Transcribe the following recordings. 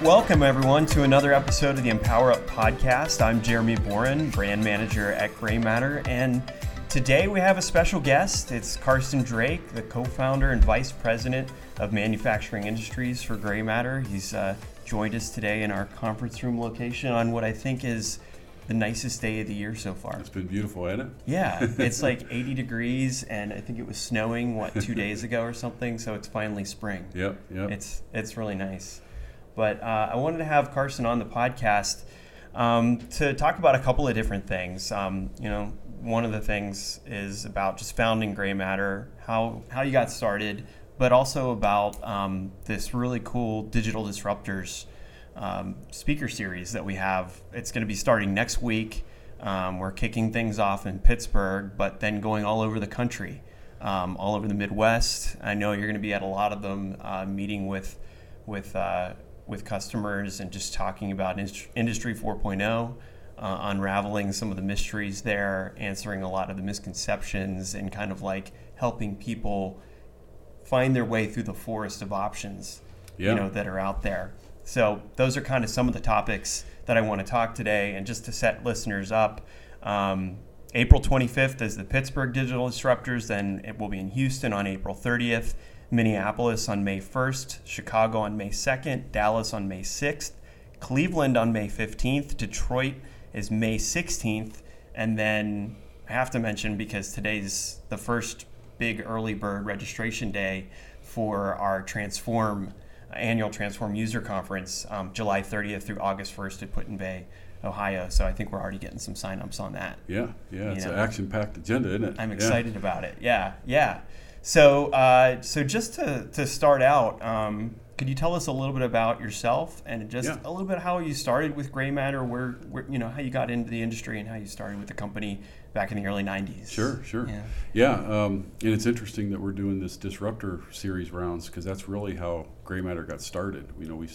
Welcome, everyone, to another episode of the Empower Up podcast. I'm Jeremy Boren, brand manager at Gray Matter, and today we have a special guest. It's Carson Drake, the co-founder and vice president of manufacturing industries for Gray Matter. He's joined us today in our conference room location on what I think is the nicest day of the year so far. It's been beautiful, hasn't it? Yeah, it's like 80 degrees, and I think it was snowing, 2 days ago or something, so it's finally spring. Yep. It's really nice. But I wanted to have Carson on the podcast to talk about a couple of different things. One of the things is about just founding Gray Matter, how you got started, but also about this really cool Digital Disruptors speaker series that we have. It's going to be starting next week. We're kicking things off in Pittsburgh, but then going all over the country, all over the Midwest. I know you're going to be at a lot of them, meeting with customers and just talking about Industry 4.0, unraveling some of the mysteries there, answering a lot of the misconceptions, and kind of like helping people find their way through the forest of options, that are out there. So those are kind of some of the topics that I want to talk today. And just to set listeners up, April 25th is the Pittsburgh Digital Disruptors. Then it will be in Houston on April 30th. Minneapolis on May 1st, Chicago on May 2nd, Dallas on May 6th, Cleveland on May 15th, Detroit is May 16th, and then I have to mention, because today's the first big early bird registration day for our annual Transform User Conference, July 30th through August 1st at Put-in-Bay, Ohio. So I think we're already getting some signups on that. Yeah, it's an action-packed agenda, isn't it? I'm excited about it. Yeah. So just to start out, could you tell us a little bit about yourself and just a little bit how you started with Gray Matter, where how you got into the industry and how you started with the company back in the early 90s? Sure. And it's interesting that we're doing this Disruptor series rounds, because that's really how Gray Matter got started.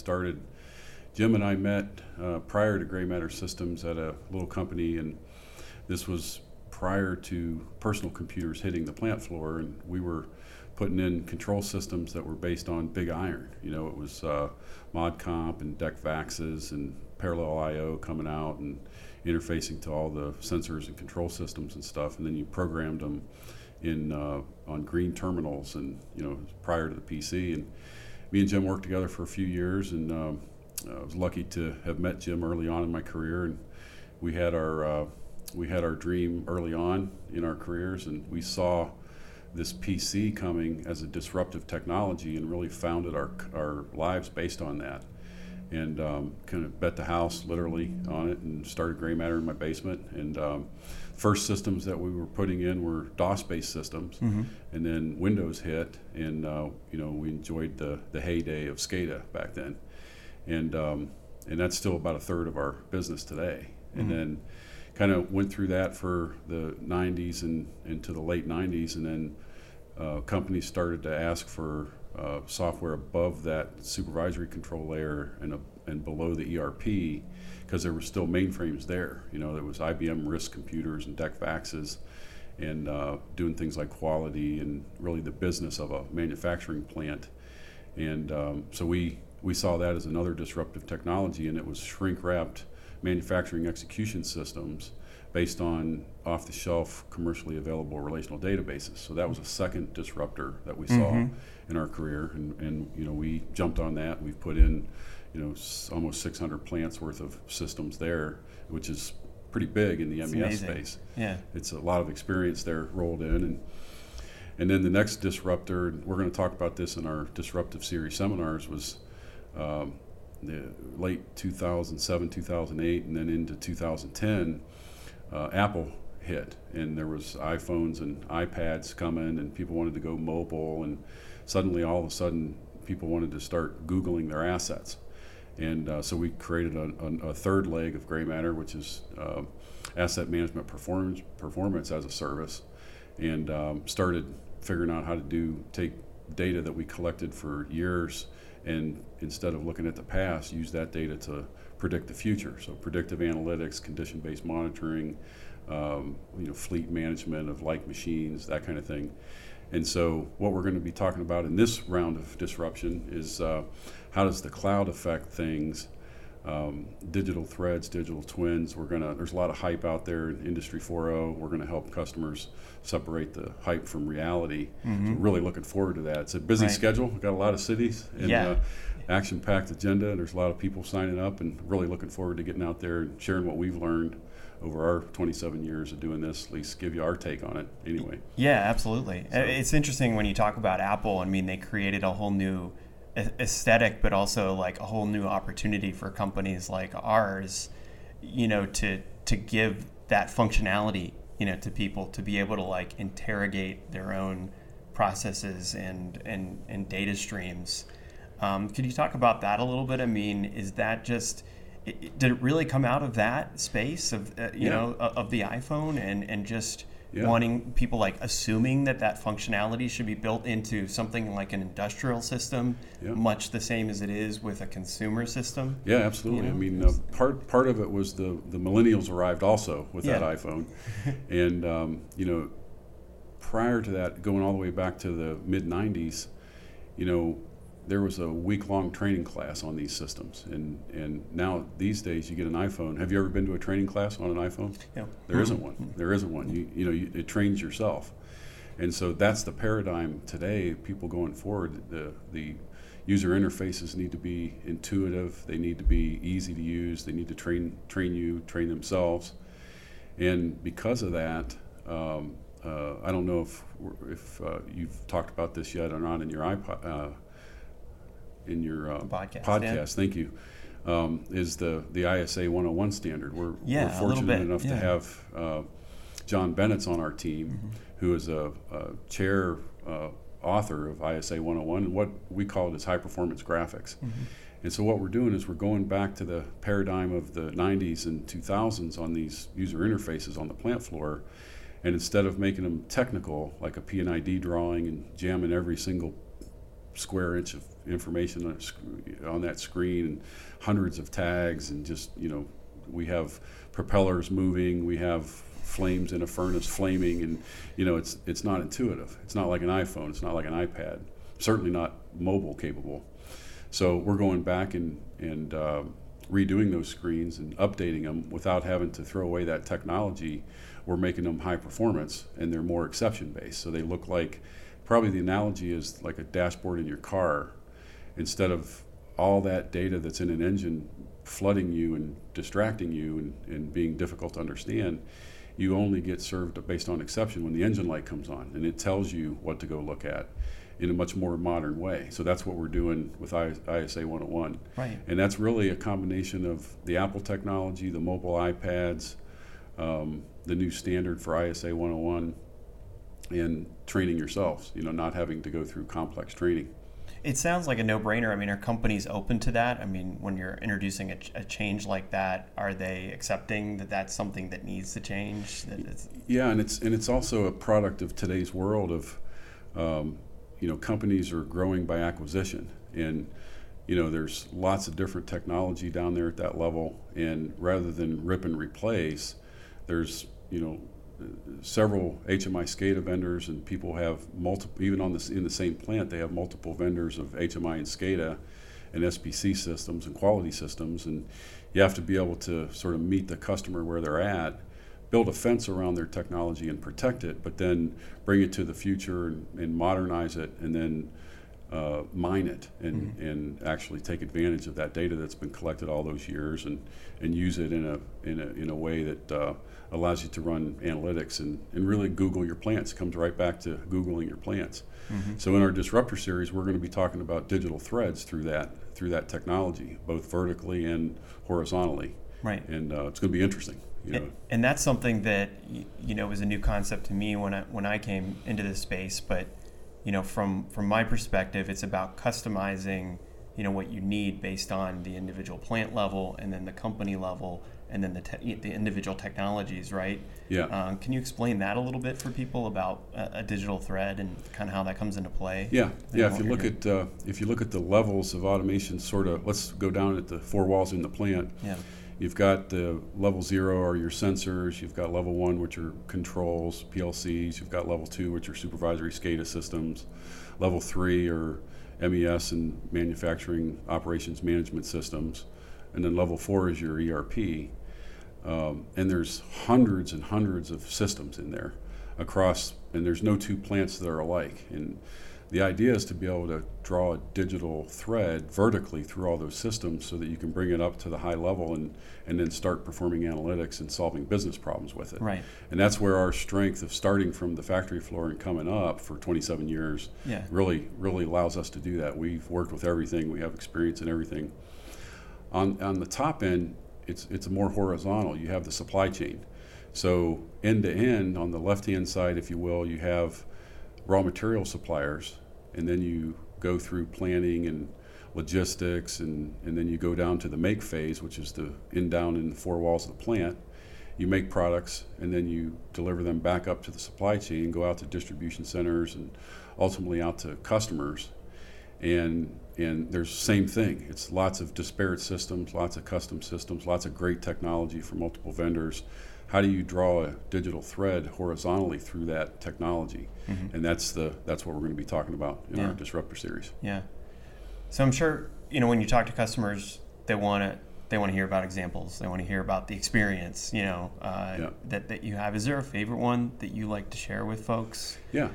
Jim and I met prior to Gray Matter Systems at a little company, and this was prior to personal computers hitting the plant floor, and we were putting in control systems that were based on big iron. It was ModComp and DECVAXes and Parallel I/O coming out and interfacing to all the sensors and control systems and stuff, and then you programmed them in on green terminals, and prior to the PC. And me and Jim worked together for a few years, and I was lucky to have met Jim early on in my career, and we had our dream early on in our careers, and we saw this PC coming as a disruptive technology and really founded our lives based on that, and kind of bet the house literally on it and started Gray Matter in my basement. And first systems that we were putting in were DOS-based systems, and then Windows hit, and we enjoyed the heyday of SCADA back then, and that's still about a third of our business today. And then kind of went through that for the 90s and into the late 90s, and then companies started to ask for software above that supervisory control layer and below the ERP, because there were still mainframes there. There was IBM RISC computers and DECVAXes, and doing things like quality and really the business of a manufacturing plant. And so we saw that as another disruptive technology, and it was shrink-wrapped manufacturing execution systems based on off-the-shelf commercially available relational databases. So that was a second disruptor that we saw in our career, and we jumped on that. We've put in almost 600 plants worth of systems there, which is pretty big in the MES space. Yeah, it's a lot of experience there rolled in, and then the next disruptor, and we're going to talk about this in our Disruptive Series seminars, was the late 2007, 2008, and then into 2010, Apple hit, and there was iPhones and iPads coming, and people wanted to go mobile, and suddenly, all of a sudden, people wanted to start Googling their assets. And so we created a third leg of Gray Matter, which is asset management performance as a service, and started figuring out how to take data that we collected for years, and instead of looking at the past, use that data to predict the future. So predictive analytics, condition-based monitoring, fleet management of like machines, that kind of thing. And so what we're going to be talking about in this round of disruption is how does the cloud affect things? Digital threads, digital twins. There's a lot of hype out there in Industry 4.0. We're going to help customers separate the hype from reality. So really looking forward to that. It's a busy schedule. We've got a lot of cities and action-packed agenda. There's a lot of people signing up, and really looking forward to getting out there and sharing what we've learned over our 27 years of doing this, at least give you our take on it anyway. Yeah, absolutely. So, it's interesting when you talk about Apple. I mean, they created a whole new aesthetic, but also like a whole new opportunity for companies like ours, to give that functionality, to people to be able to like interrogate their own processes and data streams. Could you talk about that a little bit? I mean, is that just, did it really come out of that space of, of the iPhone and just wanting people like assuming that part should be built into something like an industrial system, much the same as it is with a consumer system? Yeah, absolutely. I mean, part of it was the millennials arrived also with that iPhone. And, prior to that, going all the way back to the mid-90s, there was a week-long training class on these systems, and now these days you get an iPhone. Have you ever been to a training class on an iPhone? Yeah. There isn't one. There isn't one. It trains yourself, and so that's the paradigm today. People going forward, the user interfaces need to be intuitive. They need to be easy to use. They need to train train themselves, and because of that. I don't know if you've talked about this yet or not in your iPod. In your podcast, thank you, is the ISA 101 standard. We're fortunate enough to have John Bennett's on our team, who is a chair author of ISA 101, and what we call it is high performance graphics. And so what we're doing is we're going back to the paradigm of the 90s and 2000s on these user interfaces on the plant floor, and instead of making them technical, like a P&ID drawing and jamming every single square inch of information on that screen and hundreds of tags, and just we have propellers moving, we have flames in a furnace flaming, and it's not intuitive. It's not like an iPhone, it's not like an iPad, certainly not mobile capable. So we're going back and redoing those screens and updating them without having to throw away that technology. We're making them high performance, and they're more exception based, so they look like, probably the analogy is like a dashboard in your car. Instead of all that data that's in an engine flooding you and distracting you and being difficult to understand, you only get served based on exception when the engine light comes on, and it tells you what to go look at in a much more modern way. So that's what we're doing with ISA 101. Right. And that's really a combination of the Apple technology, the mobile iPads, the new standard for ISA 101, and training yourselves, not having to go through complex training. It sounds like a no-brainer. I mean, are companies open to that? I mean, when you're introducing a change like that, are they accepting that that's something that needs to change? Yeah, and it's also a product of today's world of, companies are growing by acquisition, and there's lots of different technology down there at that level, and rather than rip and replace, there's several HMI SCADA vendors, and people have multiple, even in the same plant, they have multiple vendors of HMI and SCADA and SPC systems and quality systems, and you have to be able to sort of meet the customer where they're at, build a fence around their technology and protect it, but then bring it to the future and modernize it, and then mine it and actually take advantage of that data that's been collected all those years and use it in a way that allows you to run analytics and really Google your plants. It comes right back to Googling your plants. So in our Disruptor series, we're going to be talking about digital threads through that technology, both vertically and horizontally. Right. And it's going to be interesting. And that's something that was a new concept to me when I came into this space. But from my perspective, it's about customizing what you need based on the individual plant level, and then the company level, and then the individual technologies, right? Yeah. Can you explain that a little bit for people about a digital thread and kind of how that comes into play? Yeah. If you look at the levels of automation, sort of, let's go down at the four walls in the plant. Yeah. You've got the level 0 are your sensors. You've got level 1, which are controls, PLCs. You've got level 2, which are supervisory SCADA systems. Level 3 are MES and manufacturing operations management systems, and then level 4 is your ERP. And there's hundreds and hundreds of systems in there across, and there's no two plants that are alike. And the idea is to be able to draw a digital thread vertically through all those systems so that you can bring it up to the high level and then start performing analytics and solving business problems with it. Right. And that's where our strength of starting from the factory floor and coming up for 27 years really allows us to do that. We've worked with everything. We have experience in everything. On the top end, it's more horizontal. You have the supply chain. So end to end, on the left-hand side, if you will, you have raw material suppliers, and then you go through planning and logistics, and then you go down to the make phase, which is down in the four walls of the plant. You make products, and then you deliver them back up to the supply chain, go out to distribution centers, and ultimately out to customers. And there's the same thing. It's lots of disparate systems, lots of custom systems, lots of great technology from multiple vendors. How do you draw a digital thread horizontally through that technology? Mm-hmm. And that's what we're going to be talking about in our Disruptor series. Yeah. So I'm sure, when you talk to customers, they want to hear about examples. They want to hear about the experience, that you have. Is there a favorite one that you like to share with folks? Yeah.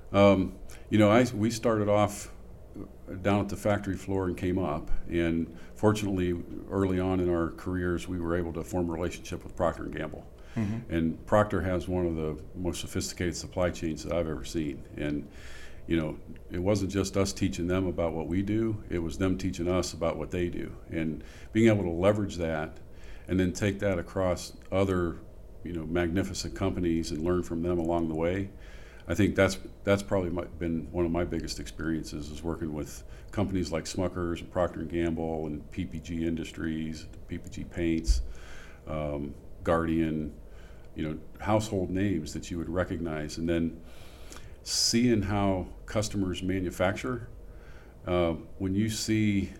We started off down at the factory floor and came up, and fortunately early on in our careers we were able to form a relationship with Procter & Gamble. Mm-hmm. And Procter has one of the most sophisticated supply chains that I've ever seen. And it wasn't just us teaching them about what we do, it was them teaching us about what they do. And being able to leverage that and then take that across other magnificent companies and learn from them along the way, I think that's probably been one of my biggest experiences, is working with companies like Smuckers and Procter & Gamble and PPG Industries, PPG Paints, Guardian, household names that you would recognize, and then seeing how customers manufacture. When you see,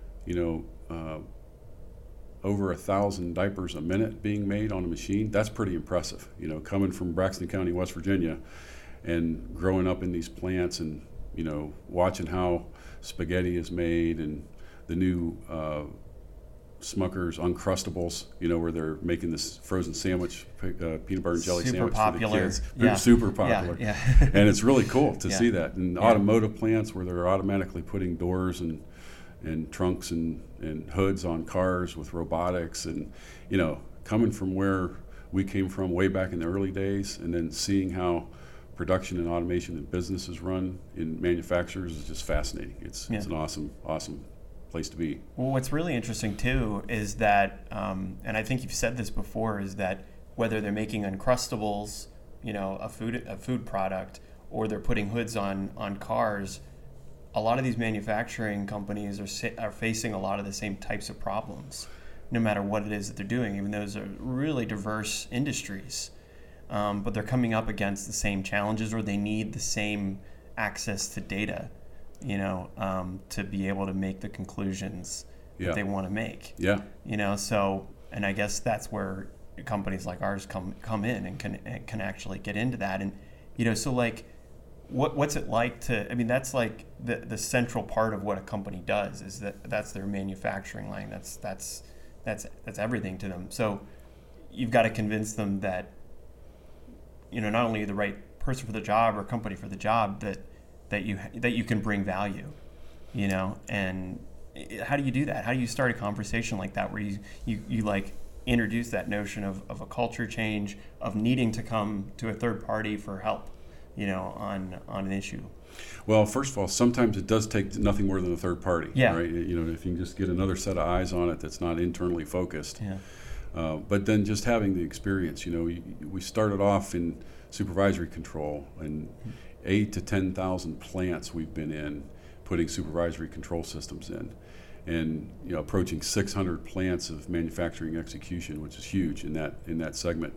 over 1,000 diapers a minute being made on a machine, that's pretty impressive. Coming from Braxton County, West Virginia, and growing up in these plants, and watching how spaghetti is made, and the new Smucker's Uncrustables, where they're making this frozen sandwich, peanut butter and jelly sandwich popular. for the kids. They're super popular. Yeah. And it's really cool to see that. And automotive plants where they're automatically putting doors and trunks and hoods on cars with robotics, and coming from where we came from way back in the early days, and then seeing how production and automation and business is run in manufacturers is just fascinating. It's an awesome place to be. Well, what's really interesting too is that, and I think you've said this before, is that whether they're making Uncrustables, a food product, or they're putting hoods on cars, a lot of these manufacturing companies are facing a lot of the same types of problems, no matter what it is that they're doing, even those are really diverse industries. But they're coming up against the same challenges, or they need the same access to data, to be able to make the conclusions that they want to make. Yeah. So, and I guess that's where companies like ours come in and can actually get into that. And, so like, what's it like to, that's like the central part of what a company does, is that's their manufacturing line. That's everything to them. So you've got to convince them that, not only the right person for the job or company for the job, that you can bring value, and how do you do that? How do you start a conversation like that, where you like introduce that notion of a culture change, of needing to come to a third party for help, on an issue? Well, first of all, sometimes it does take nothing more than a third party, right? If you can just get another set of eyes on it that's not internally focused. Yeah. But then just having the experience, we started off in supervisory control, and 8,000 to 10,000 plants we've been in putting supervisory control systems in, and approaching 600 plants of manufacturing execution, which is huge in that segment.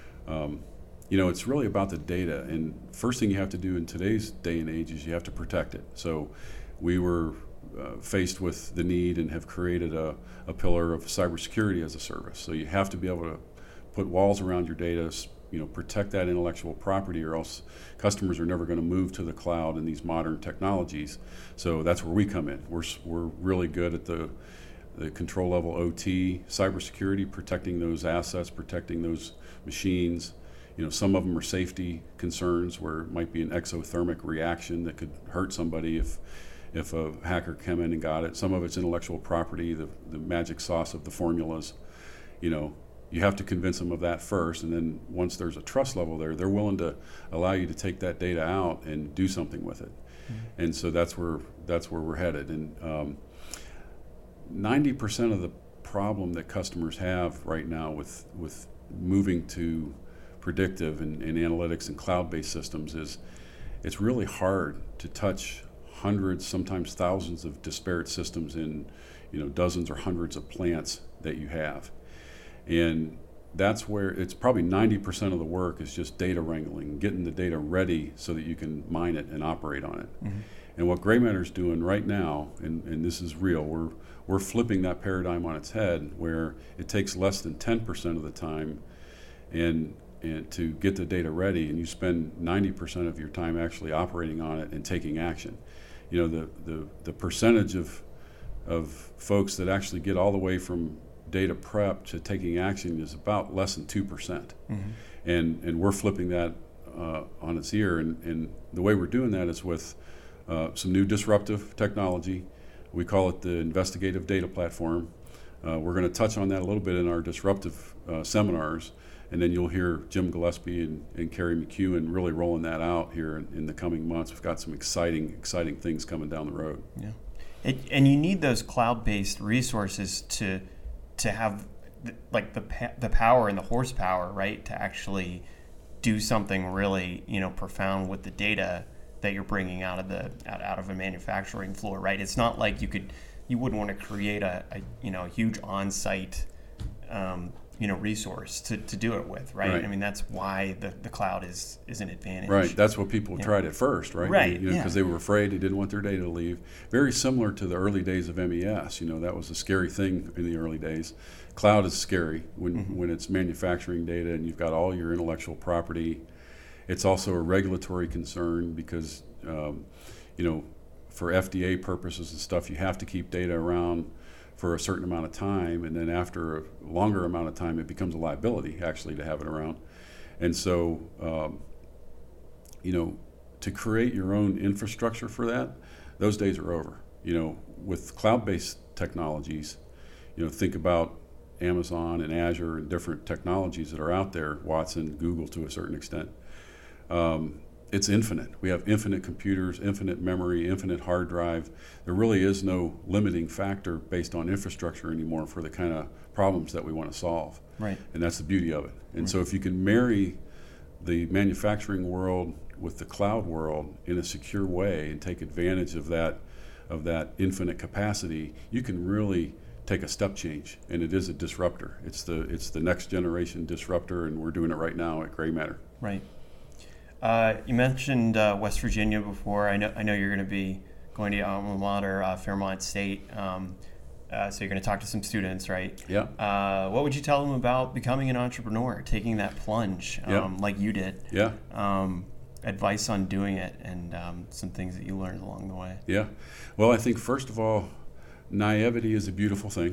It's really about the data, and first thing you have to do in today's day and age is you have to protect it. So we were faced with the need and have created a pillar of cybersecurity as a service. So you have to be able to put walls around your data, protect that intellectual property, or else customers are never going to move to the cloud and these modern technologies. So that's where we come in. We're really good at the control level OT, cybersecurity, protecting those assets, protecting those machines. Some of them are safety concerns where it might be an exothermic reaction that could hurt somebody if a hacker came in and got it. Some of it's intellectual property, the magic sauce of the formulas. You have to convince them of that first, and then once there's a trust level there, they're willing to allow you to take that data out and do something with it. Mm-hmm. And so that's where we're headed. And 90% of the problem that customers have right now with moving to predictive and analytics and cloud-based systems is it's really hard to touch hundreds, sometimes thousands of disparate systems in dozens or hundreds of plants that you have. And that's where it's probably 90% of the work is just data wrangling, getting the data ready so that you can mine it and operate on it. Mm-hmm. And what GrayMatter's doing right now, and this is real, we're flipping that paradigm on its head, where it takes less than 10% of the time and to get the data ready, and you spend 90% of your time actually operating on it and taking action. The percentage of folks that actually get all the way from data prep to taking action is about less than 2%. Mm-hmm. And we're flipping that on its ear, and the way we're doing that is with some new disruptive technology. We call it the Investigative Data Platform. We're going to touch on that a little bit in our disruptive seminars, and then you'll hear Jim Gillespie and Carrie McEwen really rolling that out here in the coming months. We've got some exciting things coming down the road. Yeah, and you need those cloud-based resources to have the power and the horsepower, right, to actually do something really profound with the data that you're bringing out of a manufacturing floor, right? It's not like you wouldn't want to create a huge on-site resource to do it with, right? I mean, that's why the cloud is an advantage. Right, that's what people tried at first, right? Right, because they were afraid, they didn't want their data to leave. Very similar to the early days of MES, that was a scary thing in the early days. Cloud is scary when it's manufacturing data and you've got all your intellectual property. It's also a regulatory concern because, for FDA purposes and stuff, you have to keep data around for a certain amount of time, and then after a longer amount of time, it becomes a liability actually to have it around. And so, to create your own infrastructure for that, those days are over. With cloud-based technologies, think about Amazon and Azure and different technologies that are out there, Watson, Google to a certain extent. It's infinite. We have infinite computers, infinite memory, infinite hard drive. There really is no limiting factor based on infrastructure anymore for the kind of problems that we want to solve. Right. And that's the beauty of it. And so if you can marry the manufacturing world with the cloud world in a secure way and take advantage of that infinite capacity, you can really take a step change, and it is a disruptor. It's the next generation disruptor, and we're doing it right now at GrayMatter. Right. You mentioned West Virginia before. I know you're going to be going to your alma mater, Fairmont State. So you're going to talk to some students, right? Yeah. What would you tell them about becoming an entrepreneur, taking that plunge like you did? Yeah. Advice on doing it and some things that you learned along the way. Yeah. Well, I think first of all, naivety is a beautiful thing.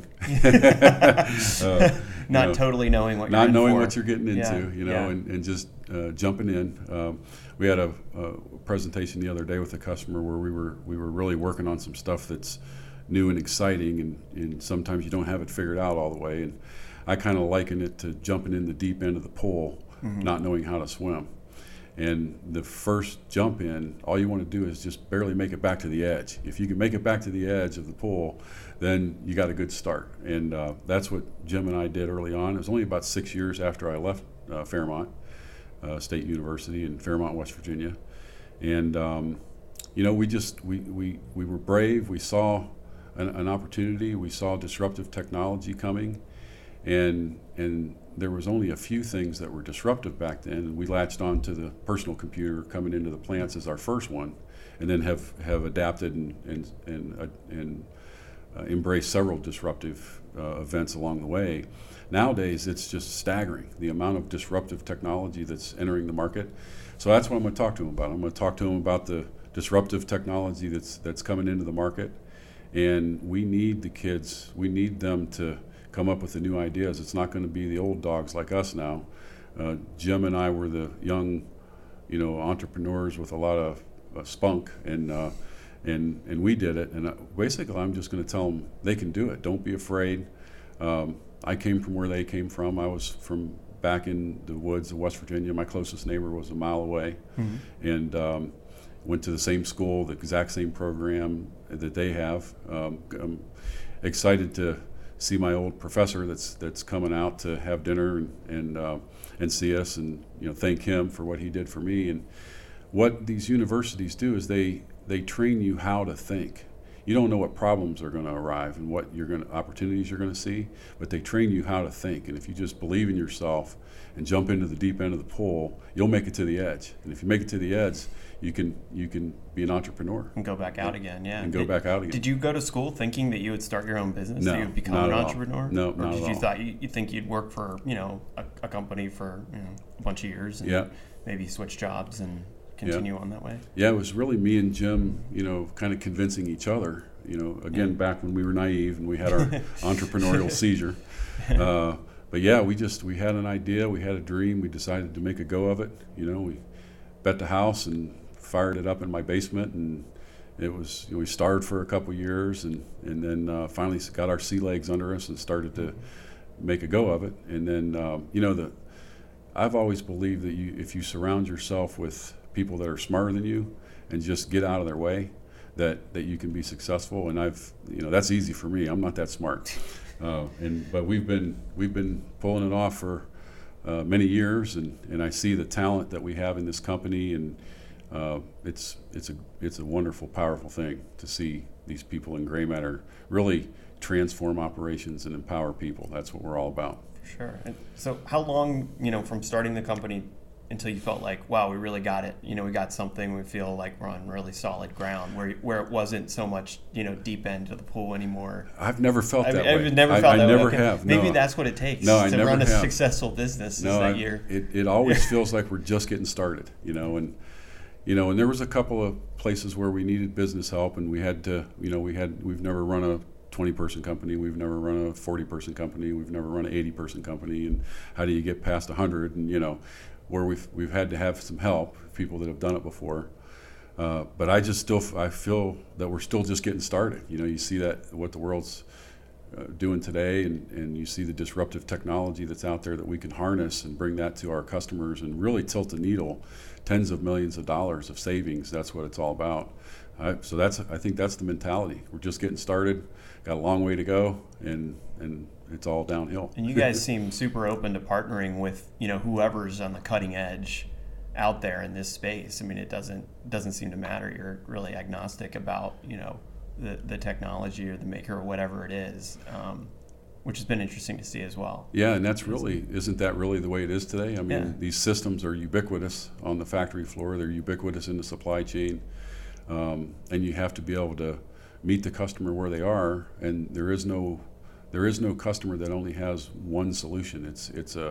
Not totally knowing what you're not in knowing for. what you're getting into, and just jumping in. We had a presentation the other day with a customer where we were really working on some stuff that's new and exciting, and sometimes you don't have it figured out all the way. And I kind of liken it to jumping in the deep end of the pool, not knowing how to swim. And the first jump in, all you want to do is just barely make it back to the edge. If you can make it back to the edge of the pool, then you got a good start. And that's what Jim and I did early on. It was only about 6 years after I left Fairmont State University in Fairmont, West Virginia. And we were brave. We saw an opportunity. We saw disruptive technology coming, and there was only a few things that were disruptive back then, and we latched on to the personal computer coming into the plants as our first one, and then have adapted and embraced several disruptive events along the way. Nowadays, it's just staggering, the amount of disruptive technology that's entering the market. So that's what I'm going to talk to them about. I'm going to talk to them about the disruptive technology that's coming into the market. And we need the kids, we need them to come up with the new ideas. It's not going to be the old dogs like us now. Jim and I were the young, entrepreneurs with a lot of spunk, and we did it. And basically, I'm just going to tell them they can do it. Don't be afraid. I came from where they came from. I was from back in the woods of West Virginia. My closest neighbor was a mile away, and went to the same school, the exact same program that they have. I'm excited to see my old professor that's coming out to have dinner and see us, and thank him for what he did for me. And what these universities do is they train you how to think. You don't know what problems are going to arrive and what opportunities you're going to see, but they train you how to think. And if you just believe in yourself and jump into the deep end of the pool, you'll make it to the edge. And if you make it to the edge, you can be an entrepreneur. And go back out again, yeah. And go back out again. Did you go to school thinking that you would start your own business? No, that you would become not an at entrepreneur? all. No, or not did at you all. thought you think you'd work for a company for a bunch of years and maybe switch jobs and continue on that way? Yeah, it was really me and Jim, kind of convincing each other. Again, back when we were naive and we had our entrepreneurial seizure. But yeah, we had an idea, we had a dream, we decided to make a go of it. We bet the house and fired it up in my basement, and it was, we starved for a couple years, and then finally got our sea legs under us and started to make a go of it. And then, I've always believed that if you surround yourself with people that are smarter than you and just get out of their way, that you can be successful. And that's easy for me. I'm not that smart. But we've been pulling it off for many years, and I see the talent that we have in this company, and it's a wonderful, powerful thing to see these people in Gray Matter really transform operations and empower people. That's what we're all about. Sure. And so how long, from starting the company until you felt like, wow, we really got it, we got something, we feel like we're on really solid ground, where it wasn't so much, deep end of the pool anymore? I've never felt that way. I've never felt that way. I never have. Maybe no. that's what it takes to run a successful business. It always feels like we're just getting started, and there was a couple of places where we needed business help, and we had to, we've never run a 20-person company, we've never run a 40-person company, we've never run an 80-person company, and how do you get past 100? And where we've had to have some help, people that have done it before. But I feel that we're still just getting started. You see that what the world's doing today, and you see the disruptive technology that's out there that we can harness and bring that to our customers and really tilt the needle, tens of millions of dollars of savings. That's what it's all about. So I think that's the mentality. We're just getting started, got a long way to go, and it's all downhill. And you guys seem super open to partnering with whoever's on the cutting edge out there in this space. I mean, it doesn't seem to matter. You're really agnostic about the technology or the maker or whatever it is, which has been interesting to see as well. Yeah, and isn't that really the way it is today? I mean, These systems are ubiquitous on the factory floor. They're ubiquitous in the supply chain, and you have to be able to meet the customer where they are. And there is no customer that only has one solution. It's a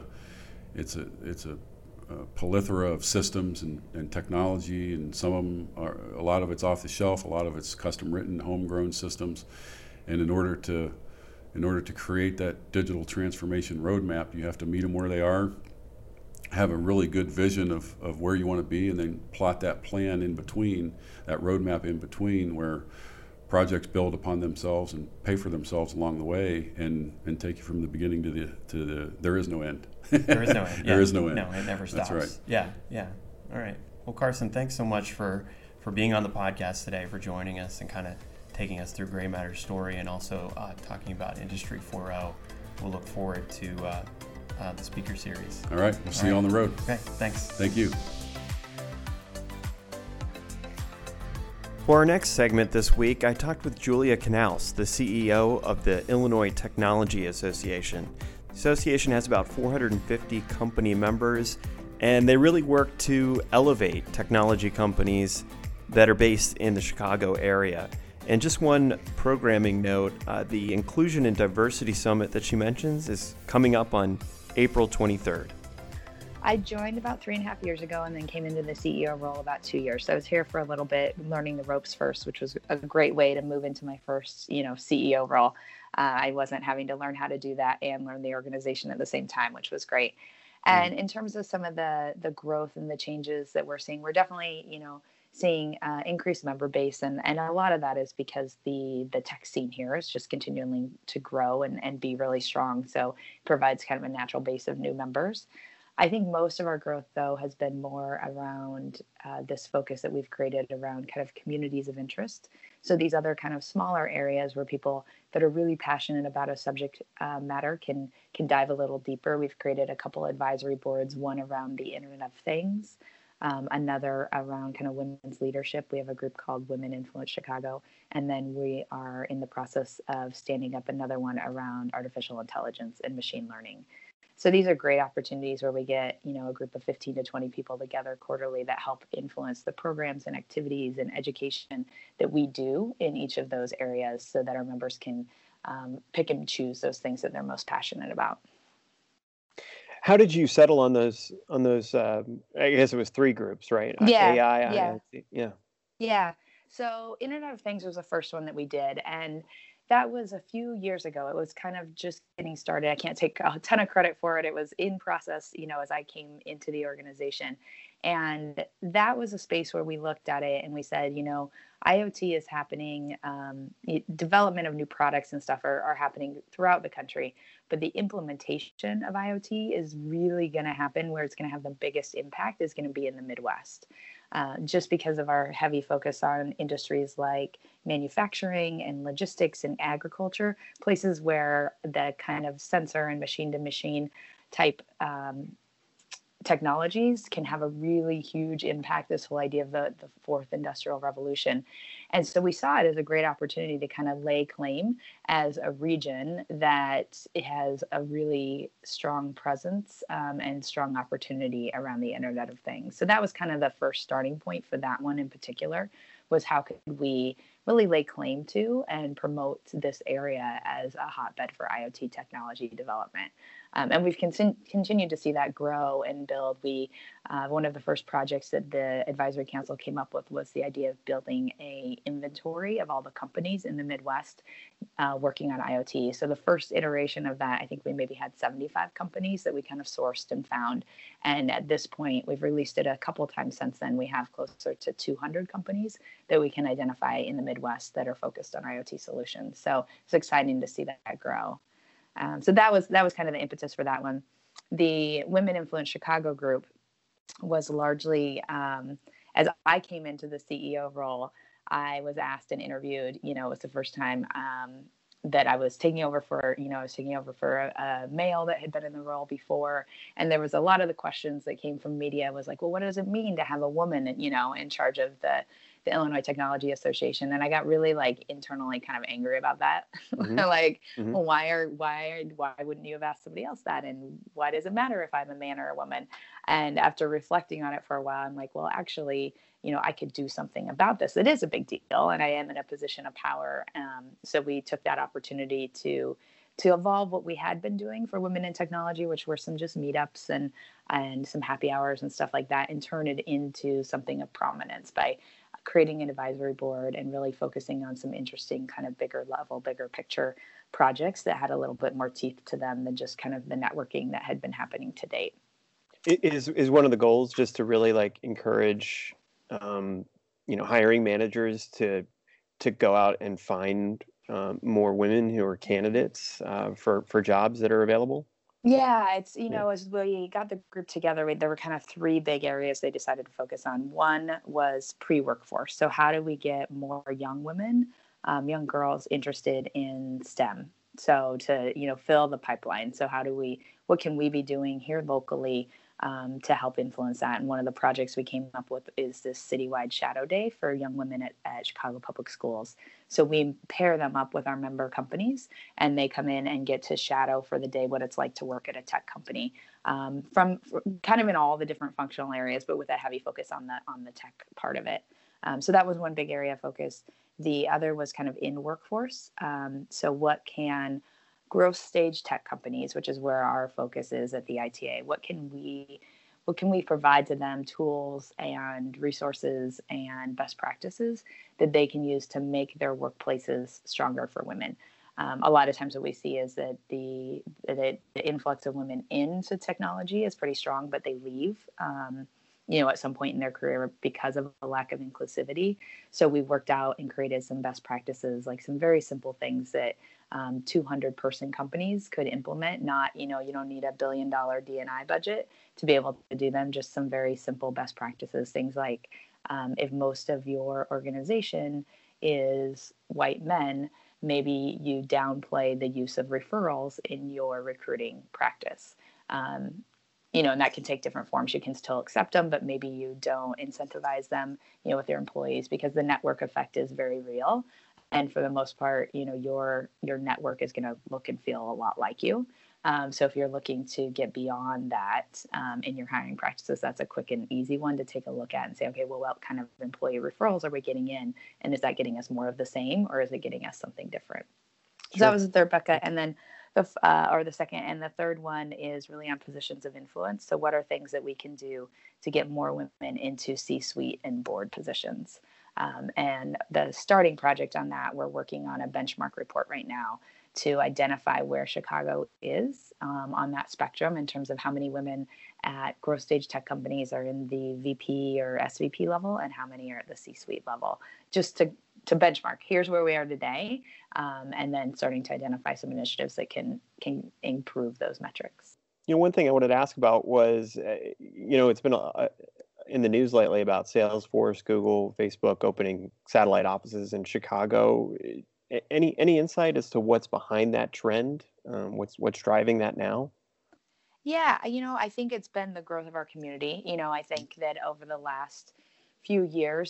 plethora of systems and technology, and some of them a lot of it's off the shelf, a lot of it's custom written, homegrown systems. And in order to create that digital transformation roadmap, you have to meet them where they are, have a really good vision of where you want to be, and then plot that plan in between, that roadmap in between, where projects build upon themselves and pay for themselves along the way, and take you from the beginning to the there is no end. There is no end. There is no end. No, it never stops. That's right. Yeah. All right. Well, Carson, thanks so much for being on the podcast today, for joining us and kind of taking us through Gray Matter's story, and also talking about Industry 4.0. We'll look forward to the speaker series. All right. We'll see you on the road. Okay. Thanks. Thank you. For our next segment this week, I talked with Julia Knaus, the CEO of the Illinois Technology Association. The association has about 450 company members, and they really work to elevate technology companies that are based in the Chicago area. And just one programming note, the Inclusion and Diversity Summit that she mentions is coming up on April 23rd. I joined about 3.5 years ago and then came into the CEO role about 2 years. So I was here for a little bit, learning the ropes first, which was a great way to move into my first, CEO role. I wasn't having to learn how to do that and learn the organization at the same time, which was great. And in terms of some of the growth and the changes that we're seeing, we're definitely, seeing increased member base. And a lot of that is because the tech scene here is just continuing to grow and be really strong. So it provides kind of a natural base of new members. I think most of our growth, though, has been more around this focus that we've created around kind of communities of interest. So these other kind of smaller areas where people that are really passionate about a subject matter can dive a little deeper. We've created a couple advisory boards, one around the Internet of Things, another around kind of women's leadership. We have a group called Women Influence Chicago. And then we are in the process of standing up another one around artificial intelligence and machine learning. So these are great opportunities where we get, a group of 15 to 20 people together quarterly that help influence the programs and activities and education that we do in each of those areas so that our members can pick and choose those things that they're most passionate about. How did you settle on those? I guess it was 3 groups, right? Yeah. AI, IoT. Yeah. So Internet of Things was the first one that we did. And that was a few years ago. It was kind of just getting started. I can't take a ton of credit for it. It was in process, as I came into the organization. And that was a space where we looked at it and we said, IoT is happening. Development of new products and stuff are happening throughout the country. But the implementation of IoT is really going to happen where it's going to have the biggest impact is going to be in the Midwest. Just because of our heavy focus on industries like manufacturing and logistics and agriculture, places where the kind of sensor and machine-to-machine type technologies can have a really huge impact, this whole idea of the fourth industrial revolution. And so we saw it as a great opportunity to kind of lay claim as a region that it has a really strong presence and strong opportunity around the Internet of Things. So that was kind of the first starting point for that one in particular, was how could we really lay claim to and promote this area as a hotbed for IoT technology development. And we've continued to see that grow and build. One of the first projects that the advisory council came up with was the idea of building a inventory of all the companies in the Midwest working on IoT. So the first iteration of that, I think we maybe had 75 companies that we kind of sourced and found. And at this point, we've released it a couple of times since then. We have closer to 200 companies that we can identify in the Midwest that are focused on IoT solutions. So it's exciting to see that grow. So that was kind of the impetus for that one. The Women Influence Chicago group was largely, as I came into the CEO role, I was asked and interviewed. It was the first time that I was taking over for, a male that had been in the role before. And there was a lot of the questions that came from media was like, well, what does it mean to have a woman, in charge of the Illinois Technology Association? And I got really internally kind of angry about that. Mm-hmm. Well, why wouldn't you have asked somebody else that? And why does it matter if I'm a man or a woman? And after reflecting on it for a while, I'm like, well, actually, I could do something about this. It is a big deal, and I am in a position of power. So we took that opportunity to evolve what we had been doing for women in technology, which were some just meetups and some happy hours and stuff like that, and turn it into something of prominence by creating an advisory board and really focusing on some interesting kind of bigger picture projects that had a little bit more teeth to them than just kind of the networking that had been happening to date. Is one of the goals just to really encourage hiring managers to go out and find more women who are candidates for jobs that are available? Yeah, it's, as we got the group together, there were kind of 3 big areas they decided to focus on. One was pre-workforce. So how do we get more young women, young girls interested in STEM? So to, fill the pipeline. So what can we be doing here locally to help influence that? And one of the projects we came up with is this citywide shadow day for young women at Chicago Public Schools. So we pair them up with our member companies, and they come in and get to shadow for the day what it's like to work at a tech company, from kind of in all the different functional areas, but with a heavy focus on the tech part of it. So that was one big area of focus. The other was kind of in workforce. So what can growth stage tech companies, which is where our focus is at the ITA, what can we provide to them, tools and resources and best practices that they can use to make their workplaces stronger for women? A lot of times what we see is that the influx of women into technology is pretty strong, but they leave, at some point in their career because of a lack of inclusivity. So we worked out and created some best practices, like some very simple things that 200-person companies could implement. Not, you don't need $1 billion D&I budget to be able to do them. Just some very simple best practices. Things like if most of your organization is white men, maybe you downplay the use of referrals in your recruiting practice. And that can take different forms. You can still accept them, but maybe you don't incentivize them, with their employees, because the network effect is very real. And for the most part, your network is going to look and feel a lot like you. So if you're looking to get beyond that in your hiring practices, that's a quick and easy one to take a look at and say, okay, well, what kind of employee referrals are we getting in? And is that getting us more of the same, or is it getting us something different? Sure. So that was the third bucket. And then the second and the third one is really on positions of influence. So what are things that we can do to get more women into C-suite and board positions? And the starting project on that, we're working on a benchmark report right now to identify where Chicago is on that spectrum in terms of how many women at growth stage tech companies are in the VP or SVP level and how many are at the C-suite level, just to benchmark. Here's where we are today, and then starting to identify some initiatives that can improve those metrics. One thing I wanted to ask about was, it's been in the news lately about Salesforce, Google, Facebook opening satellite offices in Chicago. Any insight as to what's behind that trend? What's driving that now? Yeah, I think it's been the growth of our community. I think that over the last few years,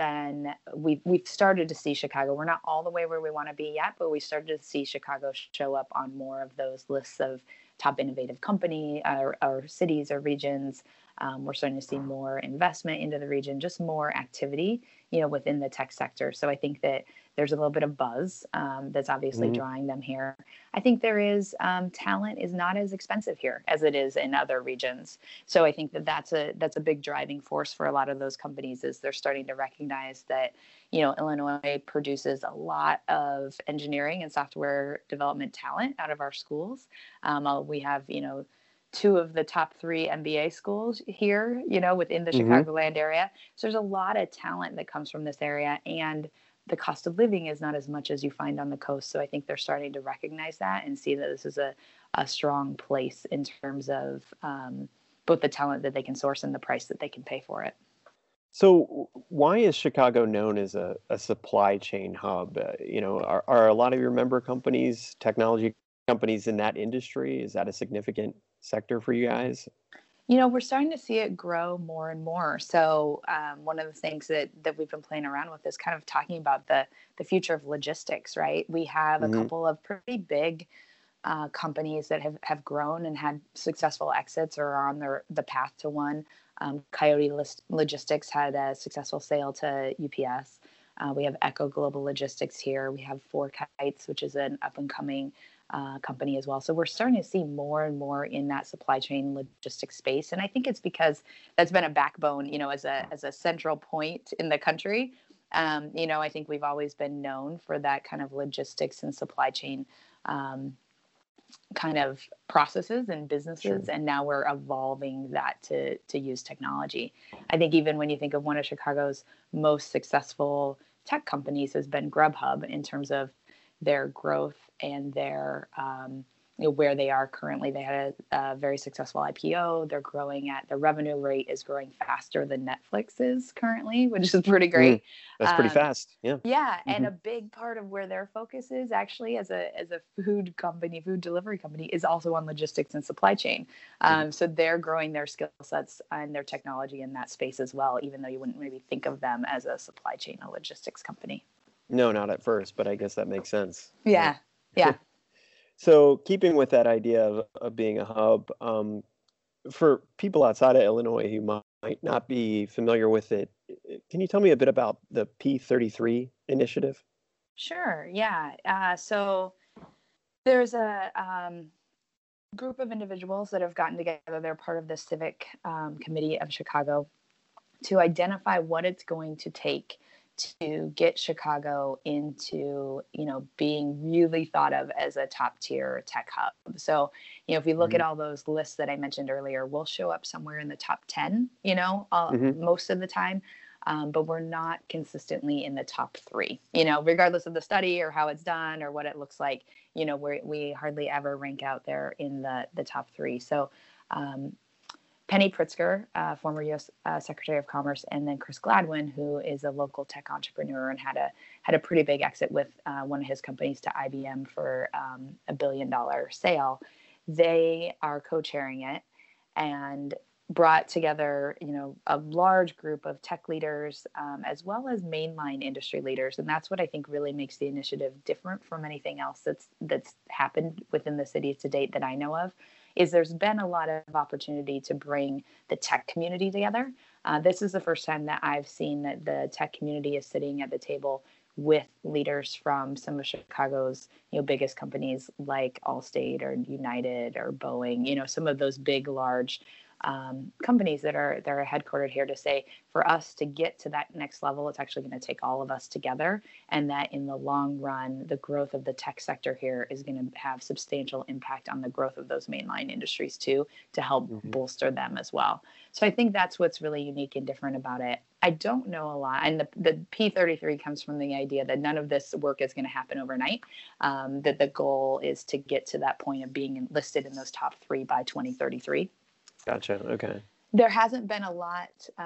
we've started to see Chicago. We're not all the way where we want to be yet, but we started to see Chicago show up on more of those lists of top innovative company or cities or regions. We're starting to see more investment into the region, just more activity, within the tech sector. So I think that there's a little bit of buzz that's obviously drawing them here. I think there is talent is not as expensive here as it is in other regions. So I think that's a big driving force for a lot of those companies, is they're starting to recognize that, Illinois produces a lot of engineering and software development talent out of our schools. We have, 2 of the top 3 MBA schools here, within the Chicagoland area. So there's a lot of talent that comes from this area, and the cost of living is not as much as you find on the coast. So I think they're starting to recognize that and see that this is a strong place in terms of both the talent that they can source and the price that they can pay for it. So why is Chicago known as a supply chain hub? Are a lot of your member companies, technology companies in that industry? Is that a significant sector for you guys? We're starting to see it grow more and more. So one of the things that we've been playing around with is kind of talking about the future of logistics, right? We have a couple of pretty big companies that have grown and had successful exits or are on the path to one. Coyote Logistics had a successful sale to UPS. We have Echo Global Logistics here. We have Four Kites, which is an up-and-coming company as well. So we're starting to see more and more in that supply chain logistics space. And I think it's because that's been a backbone, as a central point in the country. I think we've always been known for that kind of logistics and supply chain kind of processes and businesses. Sure. And now we're evolving that to use technology. I think even when you think of one of Chicago's most successful tech companies has been Grubhub in terms of their growth and their where they are currently. They had a very successful IPO. They're growing their revenue rate is growing faster than Netflix is currently, which is pretty great. That's pretty fast. Yeah. Yeah. And a big part of where their focus is actually as a food delivery company is also on logistics and supply chain. So they're growing their skill sets and their technology in that space as well, even though you wouldn't maybe think of them as a supply chain or logistics company. No, not at first, but I guess that makes sense. Yeah. Yeah. So keeping with that idea of being a hub, for people outside of Illinois who might not be familiar with it, can you tell me a bit about the P33 initiative? Sure. Yeah. So there's a group of individuals that have gotten together. They're part of the Civic Committee of Chicago to identify what it's going to take to get Chicago into, being really thought of as a top tier tech hub. So, if we look at all those lists that I mentioned earlier, we'll show up somewhere in the top 10, most of the time. But we're not consistently in the top 3, regardless of the study or how it's done or what it looks like, we hardly ever rank out there in the top 3. So, Penny Pritzker, former U.S. Secretary of Commerce, and then Chris Gladwin, who is a local tech entrepreneur and had a pretty big exit with one of his companies to IBM for $1 billion sale. They are co-chairing it and brought together, a large group of tech leaders as well as mainline industry leaders, and that's what I think really makes the initiative different from anything else that's happened within the city to date that I know of. Is there's been a lot of opportunity to bring the tech community together. This is the first time that I've seen that the tech community is sitting at the table with leaders from some of Chicago's, biggest companies like Allstate or United or Boeing, some of those big, large companies that are headquartered here, to say for us to get to that next level, it's actually going to take all of us together, and that in the long run, the growth of the tech sector here is going to have substantial impact on the growth of those mainline industries too, to help bolster them as well. So I think that's what's really unique and different about it. I don't know a lot, and the P33 comes from the idea that none of this work is going to happen overnight, that the goal is to get to that point of being listed in those top 3 by 2033. Gotcha. Okay. There hasn't been a lot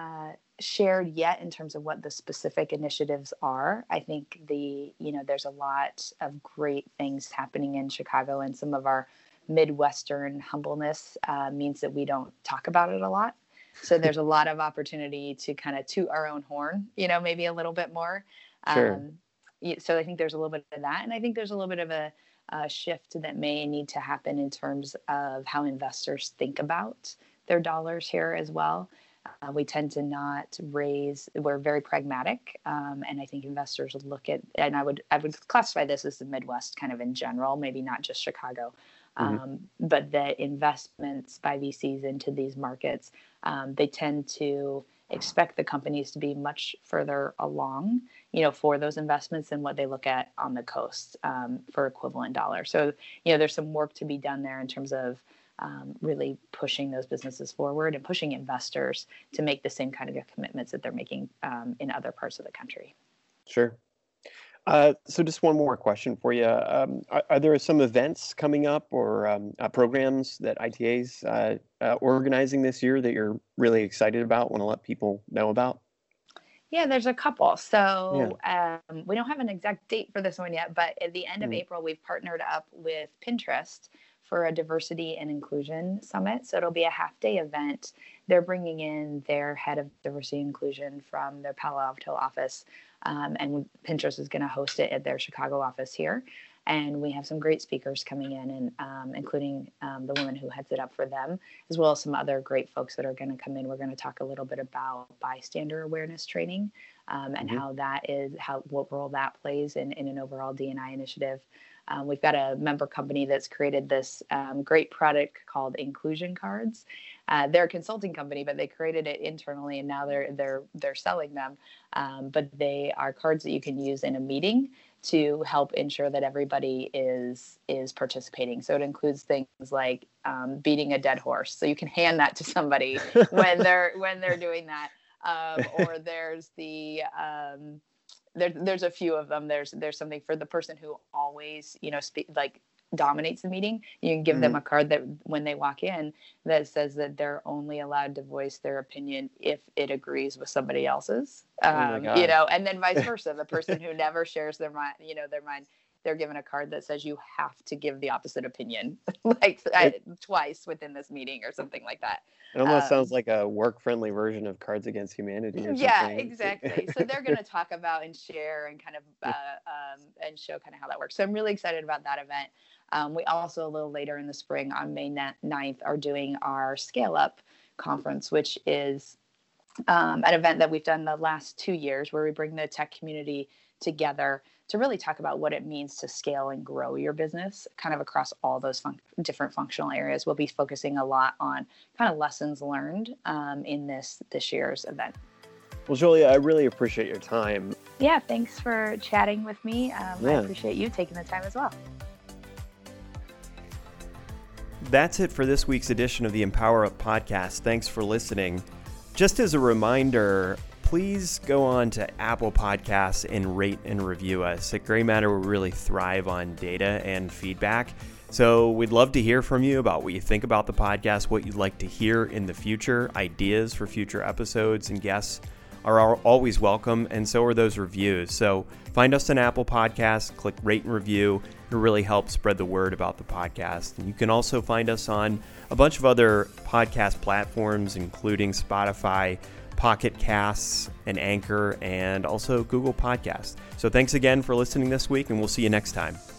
shared yet in terms of what the specific initiatives are. I think there's a lot of great things happening in Chicago, and some of our Midwestern humbleness means that we don't talk about it a lot. So there's a lot of opportunity to kind of toot our own horn, maybe a little bit more. Sure. So I think there's a little bit of that. And I think there's a little bit of a shift that may need to happen in terms of how investors think about their dollars here as well. We tend to not we're very pragmatic. And I think investors would look at, and I would classify this as the Midwest kind of in general, maybe not just Chicago. But the investments by VCs into these markets, they tend to expect the companies to be much further along, for those investments than what they look at on the coast for equivalent dollars. So, there's some work to be done there in terms of really pushing those businesses forward and pushing investors to make the same kind of commitments that they're making in other parts of the country. Sure. So just one more question for you. Are there some events coming up or programs that ITA's organizing this year that you're really excited about, want to let people know about? Yeah, there's a couple. So we don't have an exact date for this one yet, but at the end of April, we've partnered up with Pinterest for a diversity and inclusion summit. So it'll be a half-day event. They're bringing in their head of diversity and inclusion from their Palo Alto office, and Pinterest is going to host it at their Chicago office here. And we have some great speakers coming in, and including the woman who heads it up for them, as well as some other great folks that are going to come in. We're going to talk a little bit about bystander awareness training and what role that plays in an overall D&I initiative. We've got a member company that's created this great product called Inclusion Cards. They're a consulting company, but they created it internally, and now they're selling them. But they are cards that you can use in a meeting to help ensure that everybody is participating. So it includes things like beating a dead horse. So you can hand that to somebody when they're doing that. Or there's there's a few of them. There's something for the person who always, dominates the meeting. You can give them a card that when they walk in that says that they're only allowed to voice their opinion if it agrees with somebody else's, and then vice versa. The person who never shares their mind, they're given a card that says you have to give the opposite opinion, twice within this meeting or something like that. It almost sounds like a work-friendly version of Cards Against Humanity. Yeah, exactly. So they're going to talk about and share and kind of and show kind of how that works. So I'm really excited about that event. We also, a little later in the spring on May 9th, are doing our Scale Up conference, which is an event that we've done the last 2 years where we bring the tech community together to really talk about what it means to scale and grow your business kind of across all those different functional areas. We'll be focusing a lot on kind of lessons learned in this year's event. Well, Julia, I really appreciate your time. Yeah, thanks for chatting with me. Yeah. I appreciate you taking the time as well. That's it for this week's edition of the Empower Up podcast. Thanks for listening. Just as a reminder, please go on to Apple Podcasts and rate and review us. At Gray Matter, we really thrive on data and feedback. So we'd love to hear from you about what you think about the podcast, what you'd like to hear in the future. Ideas for future episodes and guests are always welcome, and so are those reviews. So find us on Apple Podcasts, click rate and review. It really helps spread the word about the podcast. And you can also find us on a bunch of other podcast platforms, including Spotify, Pocket Casts, and Anchor, and also Google Podcasts. So thanks again for listening this week, and we'll see you next time.